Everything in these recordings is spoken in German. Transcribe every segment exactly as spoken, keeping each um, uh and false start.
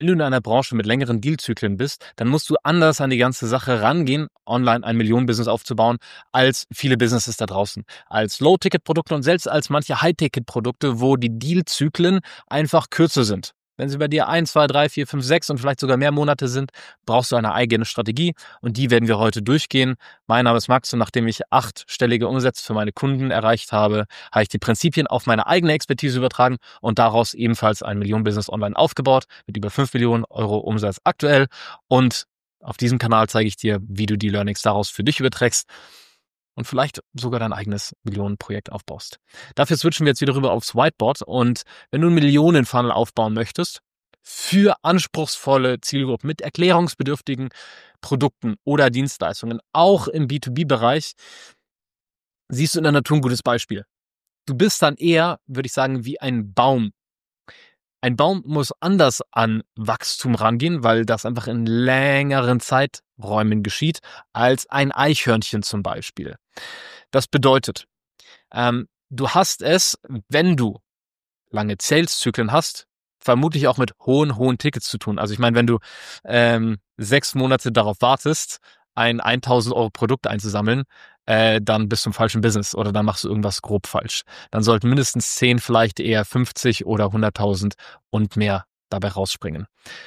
Wenn du in einer Branche mit längeren Dealzyklen bist, dann musst du anders an die ganze Sache rangehen, online ein Millionen-Business aufzubauen, als viele Businesses da draußen. Als Low-Ticket-Produkte und selbst als manche High-Ticket-Produkte, wo die Dealzyklen einfach kürzer sind. Wenn sie bei dir eins, zwei, drei, vier, fünf, sechs und vielleicht sogar mehr Monate sind, brauchst du eine eigene Strategie und die werden wir heute durchgehen. Mein Name ist Max und nachdem ich achtstellige Umsätze für meine Kunden erreicht habe, habe ich die Prinzipien auf meine eigene Expertise übertragen und daraus ebenfalls ein Millionen-Business online aufgebaut mit über fünf Millionen Euro Umsatz aktuell. Und auf diesem Kanal zeige ich dir, wie du die Learnings daraus für dich überträgst und vielleicht sogar dein eigenes Millionenprojekt aufbaust. Dafür switchen wir jetzt wieder rüber aufs Whiteboard und wenn du einen Millionen-Funnel aufbauen möchtest, für anspruchsvolle Zielgruppen mit erklärungsbedürftigen Produkten oder Dienstleistungen, auch im B zwei B-Bereich, siehst du in der Natur ein gutes Beispiel. Du bist dann eher, würde ich sagen, wie ein Baum. Ein Baum muss anders an Wachstum rangehen, weil das einfach in längeren Zeiträumen geschieht, als ein Eichhörnchen zum Beispiel. Das bedeutet, ähm, du hast es, wenn du lange Sales-Zyklen hast, vermutlich auch mit hohen, hohen Tickets zu tun. Also ich meine, wenn du ähm, sechs Monate darauf wartest, ein tausend Euro Produkt einzusammeln, äh, dann bist du im falschen Business oder dann machst du irgendwas grob falsch. Dann sollten mindestens zehn, vielleicht eher fünfzig oder hunderttausend und mehr dabei rausspringen.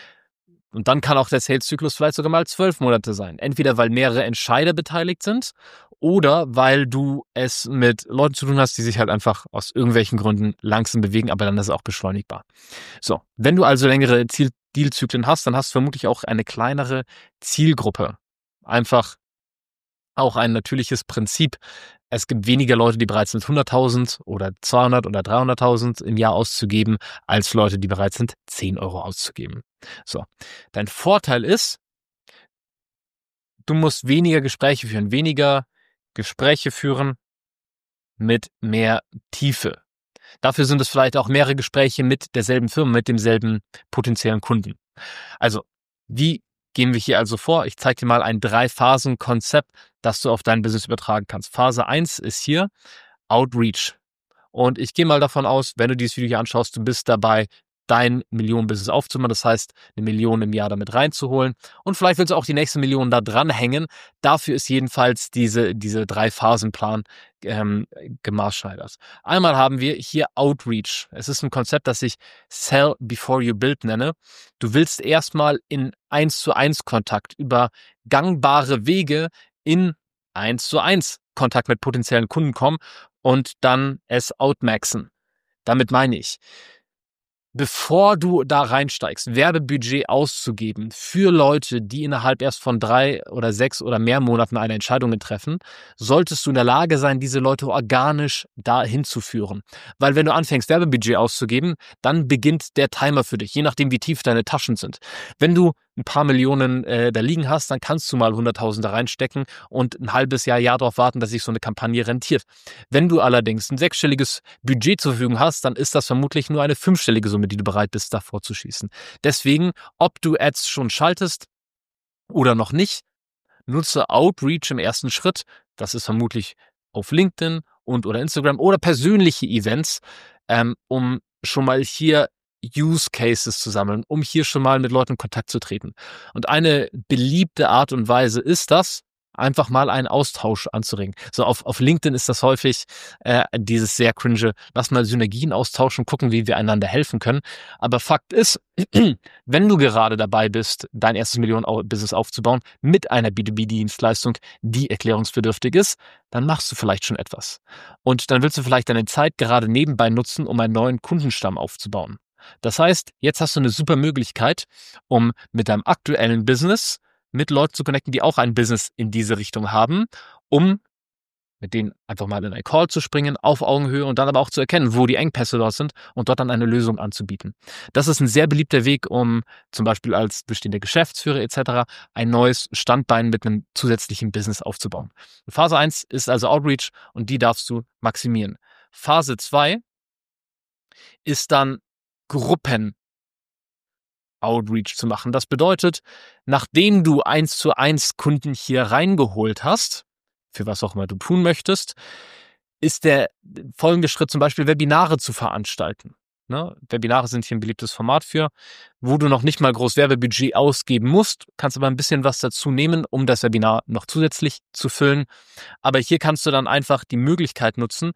Und dann kann auch der Sales-Zyklus vielleicht sogar mal zwölf Monate sein. Entweder weil mehrere Entscheider beteiligt sind oder weil du es mit Leuten zu tun hast, die sich halt einfach aus irgendwelchen Gründen langsam bewegen, aber dann ist es auch beschleunigbar. So, wenn du also längere Ziel- Dealzyklen hast, dann hast du vermutlich auch eine kleinere Zielgruppe. Einfach auch ein natürliches Prinzip. Es gibt weniger Leute, die bereit sind, hunderttausend oder zweihundert oder dreihunderttausend im Jahr auszugeben, als Leute, die bereit sind, zehn Euro auszugeben. So, dein Vorteil ist, du musst weniger Gespräche führen, weniger Gespräche führen mit mehr Tiefe. Dafür sind es vielleicht auch mehrere Gespräche mit derselben Firma, mit demselben potenziellen Kunden. Also, wie gehen wir hier also vor? Ich zeige dir mal ein Drei-Phasen-Konzept, das du auf dein Business übertragen kannst. Phase eins ist hier Outreach. Und ich gehe mal davon aus, wenn du dieses Video hier anschaust, du bist dabei, dein Millionen-Business aufzumachen. Das heißt, eine Million im Jahr damit reinzuholen. Und vielleicht willst du auch die nächste Million da dranhängen. Dafür ist jedenfalls diese, diese Drei-Phasen-Plan ähm, gemaßschneidert. Einmal haben wir hier Outreach. Es ist ein Konzept, das ich Sell Before You Build nenne. Du willst erstmal in eins zu eins Kontakt über gangbare Wege in eins zu eins Kontakt mit potenziellen Kunden kommen und dann es outmaxen. Damit meine ich, bevor du da reinsteigst, Werbebudget auszugeben für Leute, die innerhalb erst von drei oder sechs oder mehr Monaten eine Entscheidung treffen, solltest du in der Lage sein, diese Leute organisch dahin zu führen. Weil wenn du anfängst, Werbebudget auszugeben, dann beginnt der Timer für dich, je nachdem, wie tief deine Taschen sind. Wenn du ein paar Millionen äh, da liegen hast, dann kannst du mal hunderttausend da reinstecken und ein halbes Jahr, Jahr darauf warten, dass sich so eine Kampagne rentiert. Wenn du allerdings ein sechsstelliges Budget zur Verfügung hast, dann ist das vermutlich nur eine fünfstellige Summe, die du bereit bist, davor zu schießen. Deswegen, ob du Ads schon schaltest oder noch nicht, nutze Outreach im ersten Schritt. Das ist vermutlich auf LinkedIn und oder Instagram oder persönliche Events, ähm, um schon mal hier Use Cases zu sammeln, um hier schon mal mit Leuten in Kontakt zu treten. Und eine beliebte Art und Weise ist das, einfach mal einen Austausch anzuregen. So auf, auf LinkedIn ist das häufig äh, dieses sehr cringe, lass mal Synergien austauschen, gucken, wie wir einander helfen können. Aber Fakt ist, wenn du gerade dabei bist, dein erstes Millionen-Business aufzubauen mit einer B zwei B-Dienstleistung, die erklärungsbedürftig ist, dann machst du vielleicht schon etwas. Und dann willst du vielleicht deine Zeit gerade nebenbei nutzen, um einen neuen Kundenstamm aufzubauen. Das heißt, jetzt hast du eine super Möglichkeit, um mit deinem aktuellen Business mit Leuten zu connecten, die auch ein Business in diese Richtung haben, um mit denen einfach mal in einen Call zu springen, auf Augenhöhe und dann aber auch zu erkennen, wo die Engpässe dort sind und dort dann eine Lösung anzubieten. Das ist ein sehr beliebter Weg, um zum Beispiel als bestehender Geschäftsführer et cetera ein neues Standbein mit einem zusätzlichen Business aufzubauen. Phase eins ist also Outreach und die darfst du maximieren. Phase zwei ist dann Gruppen Outreach zu machen. Das bedeutet, nachdem du eins zu eins Kunden hier reingeholt hast, für was auch immer du tun möchtest, ist der folgende Schritt zum Beispiel Webinare zu veranstalten. Ne? Webinare sind hier ein beliebtes Format für, wo du noch nicht mal groß Werbebudget ausgeben musst, kannst aber ein bisschen was dazu nehmen, um das Webinar noch zusätzlich zu füllen. Aber hier kannst du dann einfach die Möglichkeit nutzen,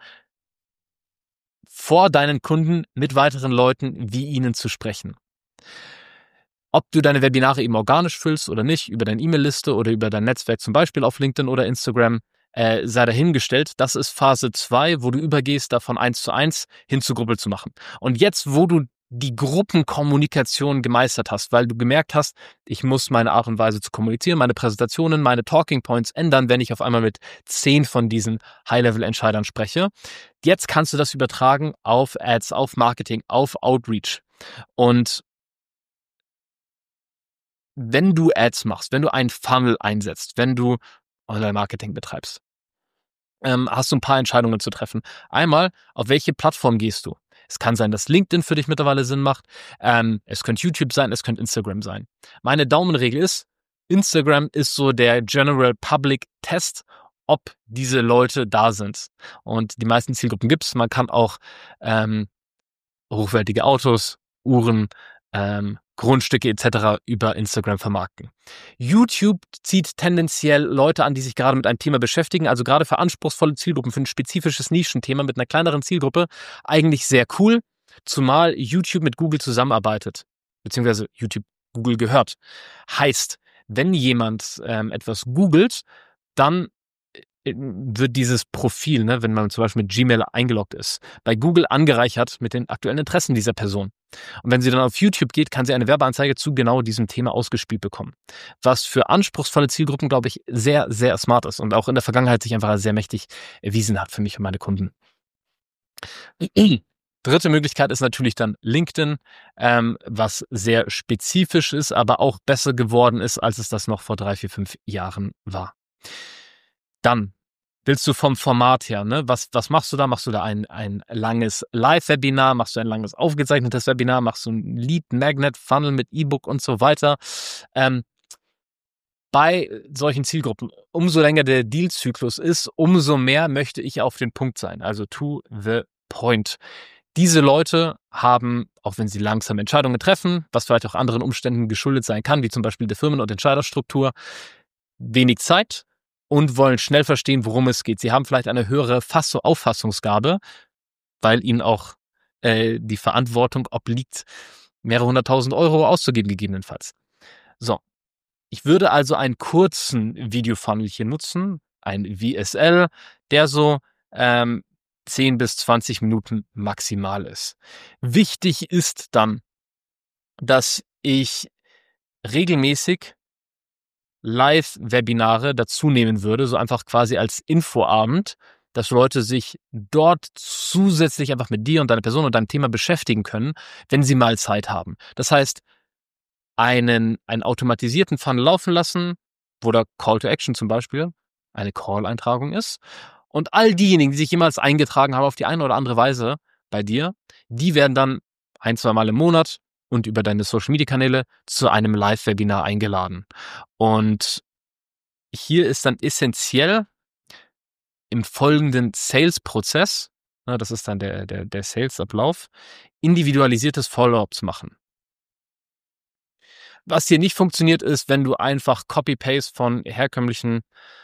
vor deinen Kunden mit weiteren Leuten wie ihnen zu sprechen. Ob du deine Webinare eben organisch füllst oder nicht, über deine E-Mail-Liste oder über dein Netzwerk, zum Beispiel auf LinkedIn oder Instagram, äh, sei dahingestellt. Das ist Phase zwei, wo du übergehst, davon eins zu eins hin zu Gruppe zu machen. Und jetzt, wo du die Gruppenkommunikation gemeistert hast, weil du gemerkt hast, ich muss meine Art und Weise zu kommunizieren, meine Präsentationen, meine Talking Points ändern, wenn ich auf einmal mit zehn von diesen High-Level-Entscheidern spreche. Jetzt kannst du das übertragen auf Ads, auf Marketing, auf Outreach. Und wenn du Ads machst, wenn du einen Funnel einsetzt, wenn du Online-Marketing betreibst, ähm, hast du ein paar Entscheidungen zu treffen. Einmal, auf welche Plattform gehst du? Es kann sein, dass LinkedIn für dich mittlerweile Sinn macht. Ähm, es könnte YouTube sein, es könnte Instagram sein. Meine Daumenregel ist, Instagram ist so der General Public Test, ob diese Leute da sind. Und die meisten Zielgruppen gibt's. Man kann auch ähm, hochwertige Autos, Uhren, ähm, Grundstücke et cetera über Instagram vermarkten. YouTube zieht tendenziell Leute an, die sich gerade mit einem Thema beschäftigen, also gerade für anspruchsvolle Zielgruppen, für ein spezifisches Nischenthema mit einer kleineren Zielgruppe eigentlich sehr cool, zumal YouTube mit Google zusammenarbeitet, beziehungsweise YouTube Google gehört. Heißt, wenn jemand ähm, etwas googelt, dann wird dieses Profil, ne, wenn man zum Beispiel mit Gmail eingeloggt ist, bei Google angereichert mit den aktuellen Interessen dieser Person. Und wenn sie dann auf YouTube geht, kann sie eine Werbeanzeige zu genau diesem Thema ausgespielt bekommen. Was für anspruchsvolle Zielgruppen, glaube ich, sehr, sehr smart ist und auch in der Vergangenheit sich einfach als sehr mächtig erwiesen hat für mich und meine Kunden. Dritte Möglichkeit ist natürlich dann LinkedIn, ähm, was sehr spezifisch ist, aber auch besser geworden ist, als es das noch vor drei, vier, fünf Jahren war. Dann willst du vom Format her, ne? Was, was machst du da? Machst du da ein, ein langes Live-Webinar? Machst du ein langes aufgezeichnetes Webinar? Machst du ein Lead-Magnet-Funnel mit E-Book und so weiter? Ähm, bei solchen Zielgruppen, umso länger der Deal-Zyklus ist, umso mehr möchte ich auf den Punkt sein. Also to the point. Diese Leute haben, auch wenn sie langsam Entscheidungen treffen, was vielleicht auch anderen Umständen geschuldet sein kann, wie zum Beispiel der Firmen- und Entscheiderstruktur, wenig Zeit und wollen schnell verstehen, worum es geht. Sie haben vielleicht eine höhere Fass- Auffassungsgabe, weil ihnen auch äh, die Verantwortung obliegt, mehrere hunderttausend Euro auszugeben gegebenenfalls. So, ich würde also einen kurzen Videofunnel hier nutzen, ein V S L, der so ähm, zehn bis zwanzig Minuten maximal ist. Wichtig ist dann, dass ich regelmäßig Live-Webinare dazu nehmen würde, so einfach quasi als Infoabend, dass Leute sich dort zusätzlich einfach mit dir und deiner Person und deinem Thema beschäftigen können, wenn sie mal Zeit haben. Das heißt, einen, einen automatisierten Funnel laufen lassen, wo der Call to Action zum Beispiel eine Call-Eintragung ist. Und all diejenigen, die sich jemals eingetragen haben auf die eine oder andere Weise bei dir, die werden dann ein, zwei Mal im Monat und über deine Social-Media-Kanäle zu einem Live-Webinar eingeladen. Und hier ist dann essentiell im folgenden Sales-Prozess, das ist dann der, der, der Sales-Ablauf, individualisiertes Follow-up zu machen. Was hier nicht funktioniert, ist, wenn du einfach Copy-Paste von herkömmlichen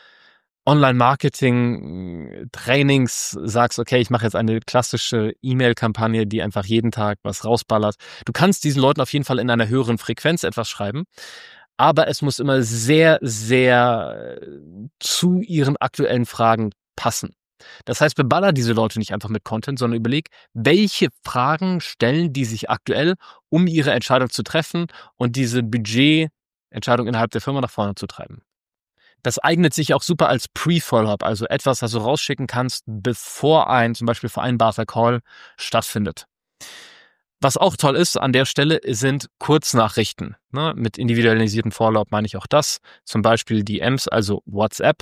Online-Marketing-Trainings sagst, okay, ich mache jetzt eine klassische E-Mail-Kampagne, die einfach jeden Tag was rausballert. Du kannst diesen Leuten auf jeden Fall in einer höheren Frequenz etwas schreiben, aber es muss immer sehr, sehr zu ihren aktuellen Fragen passen. Das heißt, beballer diese Leute nicht einfach mit Content, sondern überleg, welche Fragen stellen die sich aktuell, um ihre Entscheidung zu treffen und diese Budgetentscheidung innerhalb der Firma nach vorne zu treiben. Das eignet sich auch super als Pre-Follow-up, also etwas, das du rausschicken kannst, bevor ein zum Beispiel vereinbarter Call stattfindet. Was auch toll ist an der Stelle, sind Kurznachrichten. Ne? Mit individualisiertem Follow-up meine ich auch das. Zum Beispiel D Ms, also WhatsApp,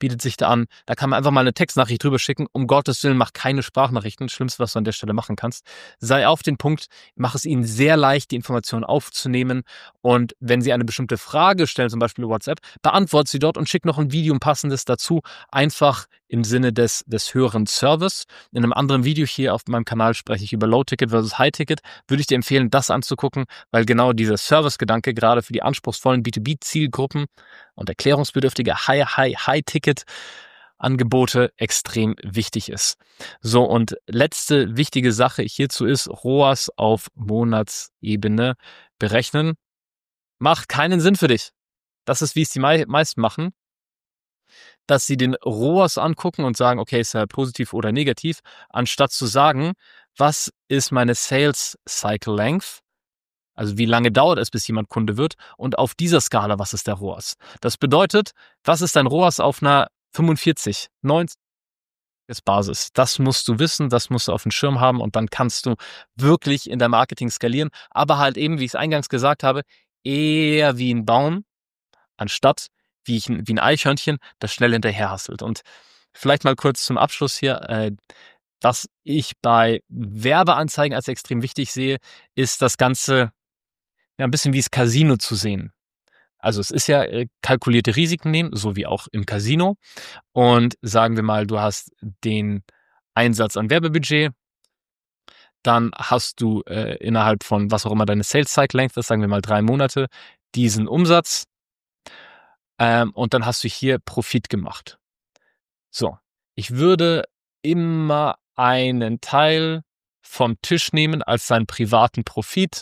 bietet sich da an. Da kann man einfach mal eine Textnachricht drüber schicken. Um Gottes Willen, mach keine Sprachnachrichten. Das Schlimmste, was du an der Stelle machen kannst. Sei auf den Punkt, mach es ihnen sehr leicht, die Informationen aufzunehmen. Und wenn sie eine bestimmte Frage stellen, zum Beispiel WhatsApp, beantworte sie dort und schick noch ein Video, ein passendes dazu. Einfach im Sinne des, des höheren Service. In einem anderen Video hier auf meinem Kanal spreche ich über Low-Ticket versus High-Ticket. Würde ich dir empfehlen, das anzugucken, weil genau dieser Service-Gedanke gerade für die anspruchsvollen B zwei B-Zielgruppen und erklärungsbedürftige High, High, High-Ticket-Angebote extrem wichtig ist. So, und letzte wichtige Sache hierzu ist, R O A S auf Monatsebene berechnen. Macht keinen Sinn für dich. Das ist, wie es die mei- meisten machen, dass sie den R O A S angucken und sagen, okay, ist er positiv oder negativ, anstatt zu sagen, was ist meine Sales Cycle Length? Also wie lange dauert es, bis jemand Kunde wird? Und auf dieser Skala, was ist der R O A S? Das bedeutet, was ist dein R O A S auf einer fünfundvierzig, neunzig Basis? Das musst du wissen, das musst du auf dem Schirm haben und dann kannst du wirklich in der Marketing skalieren. Aber halt eben, wie ich es eingangs gesagt habe, eher wie ein Baum, anstatt wie, ich, wie ein Eichhörnchen, das schnell hinterherhasselt. Und vielleicht mal kurz zum Abschluss hier, äh, was ich bei Werbeanzeigen als extrem wichtig sehe, ist das Ganze ja ein bisschen wie das Casino zu sehen. Also es ist ja äh, kalkulierte Risiken nehmen, so wie auch im Casino. Und sagen wir mal, du hast den Einsatz an Werbebudget, dann hast du äh, innerhalb von was auch immer deine Sales Cycle Length ist, sagen wir mal drei Monate, diesen Umsatz. Ähm, und dann hast du hier Profit gemacht. So, ich würde immer einen Teil vom Tisch nehmen als seinen privaten Profit.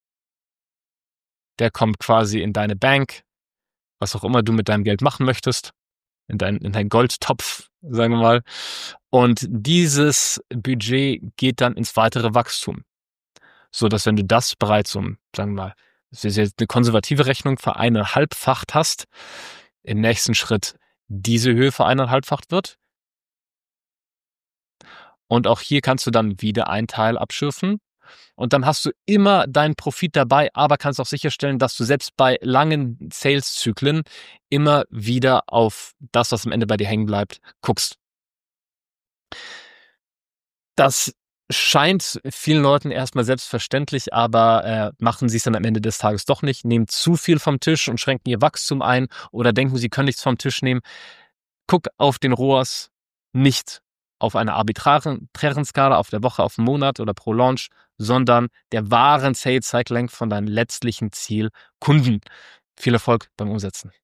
Der kommt quasi in deine Bank, was auch immer du mit deinem Geld machen möchtest, in dein, in dein Goldtopf, sagen wir mal. Und dieses Budget geht dann ins weitere Wachstum. So dass wenn du das bereits um, sagen wir mal, das ist jetzt eine konservative Rechnung, vereineinhalbfacht hast, im nächsten Schritt diese Höhe vereineinhalbfacht wird. Und auch hier kannst du dann wieder einen Teil abschürfen. Und dann hast du immer deinen Profit dabei, aber kannst auch sicherstellen, dass du selbst bei langen Sales-Zyklen immer wieder auf das, was am Ende bei dir hängen bleibt, guckst. Das scheint vielen Leuten erstmal selbstverständlich, aber äh, machen sie es dann am Ende des Tages doch nicht, nehmen zu viel vom Tisch und schränken ihr Wachstum ein oder denken, sie können nichts vom Tisch nehmen. Guck auf den R O A S nicht auf einer arbitraren Skala, auf der Woche, auf den Monat oder pro Launch, sondern der wahren Sales Cycle Length von deinen letztlichen Zielkunden. Viel Erfolg beim Umsetzen.